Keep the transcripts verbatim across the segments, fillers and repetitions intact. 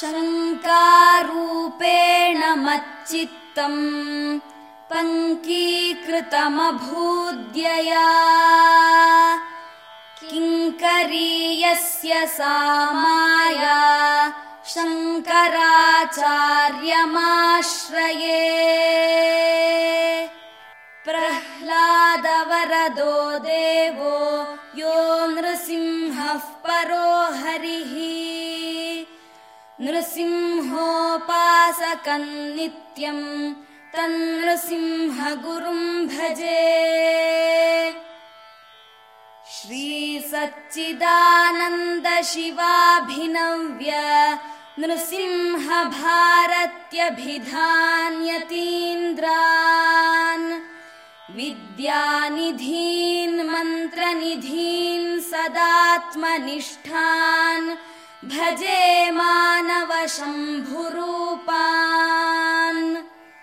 शङ्कारूपेण मच्चित्तम् पङ्कीकृतमभूद्यया किङ्करीयस्य सा माया शङ्कराचार्यमाश्रये प्रह्लादवरदो देवो यो नृसिंहः परो हरिः नृसिंहोपासकं नित्यम् तन्नृसिंहगुरुं भजे। श्रीसच्चिदानन्द शिवाभिनव्य नृसिंह भारत्यभिधान्यतीन्द्रान् विद्यानिधीन् मन्त्रनिधीन् सदात्मनिष्ठान् भजे मानवशम्भुरूपान्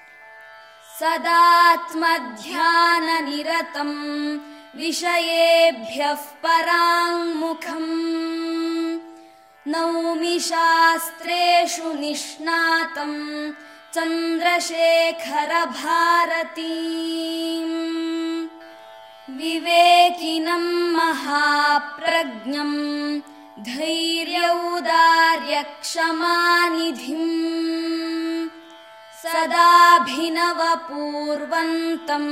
सदात्मध्याननिरतं विषयेभ्यः पराङ्मुखम् नौमि शास्त्रेषु निष्णातं चन्द्रशेखर भारतीम् विवेकिनं महाप्रज्ञं धैर्यौदार्यक्षमानिधिम् सदाभिनवपूर्वन्तं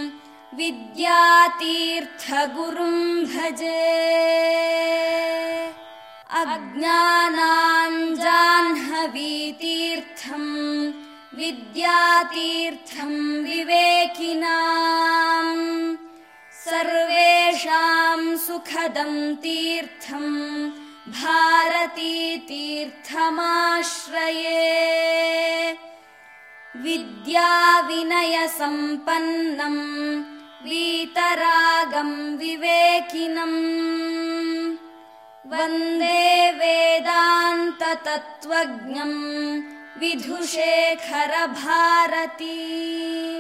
विद्यातीर्थगुरुं भजे। अज्ञानाञ्जाह्नवीतीर्थं विद्यातीर्थं विवेकिनां सर्वेषां सुखदं तीर्थं भारतीतीर्थमाश्रये विद्याविनयसम्पन्नं वीतरागं विवेकिनम् वन्दे वेदान्ततत्त्वज्ञं विधुशेखर भारती।